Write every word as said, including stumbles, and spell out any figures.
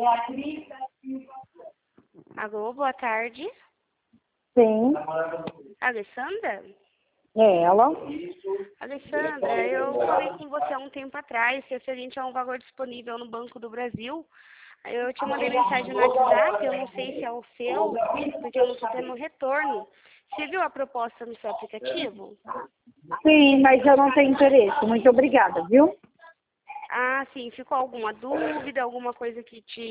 Alô, boa tarde. Sim, Alessandra? é ela. Alessandra, eu falei com você há um tempo atrás, referente a um valor disponível no Banco do Brasil. Eu te mandei mensagem no WhatsApp, eu não sei se é o seu, porque eu não estou tendo retorno. Você viu a proposta no seu aplicativo? Sim, mas eu não tenho interesse. Muito obrigada, viu? Ah, sim. Ficou alguma dúvida, alguma coisa que te